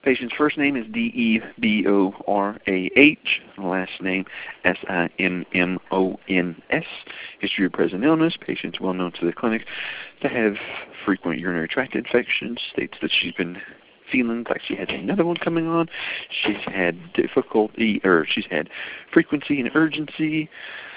Patient's first name is Deborah, last name Simmons. History of present illness. Patient's well known to the clinic to have frequent urinary tract infections. States that she's been feeling like she has another one coming on. She's had she's had frequency and urgency,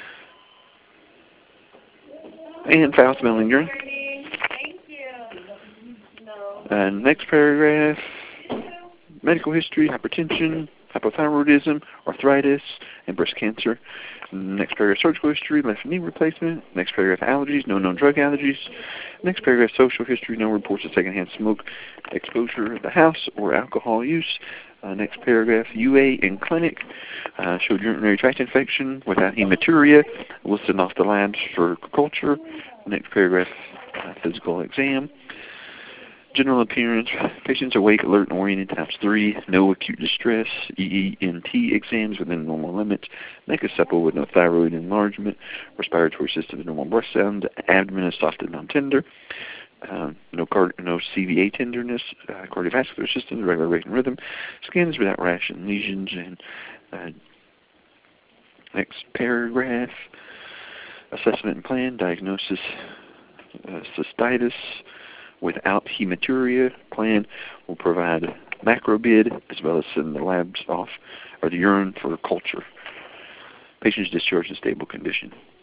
and foul-smelling urine. Thank you. No. Next paragraph, medical history, hypertension, hypothyroidism, arthritis, and breast cancer. Next paragraph, surgical history, left knee replacement. Next paragraph, allergies, no known drug allergies. Next paragraph, social history, no reports of secondhand smoke exposure at the house or alcohol use. Next paragraph, UA in clinic, showed urinary tract infection without hematuria, listed off the labs for culture. Next paragraph, physical exam. General appearance, patients awake, alert, and oriented, times 3. No acute distress. EENT exams within normal limits. Neck is supple with no thyroid enlargement. Respiratory system is normal breast sound. Abdomen is soft and non-tender. No CVA tenderness. Cardiovascular system, regular rate and rhythm. Skin is without rash and lesions. And next paragraph, assessment and plan, diagnosis, cystitis without hematuria. Plan will provide macrobid as well as send the labs off or the urine for culture. Patient's discharged in stable condition.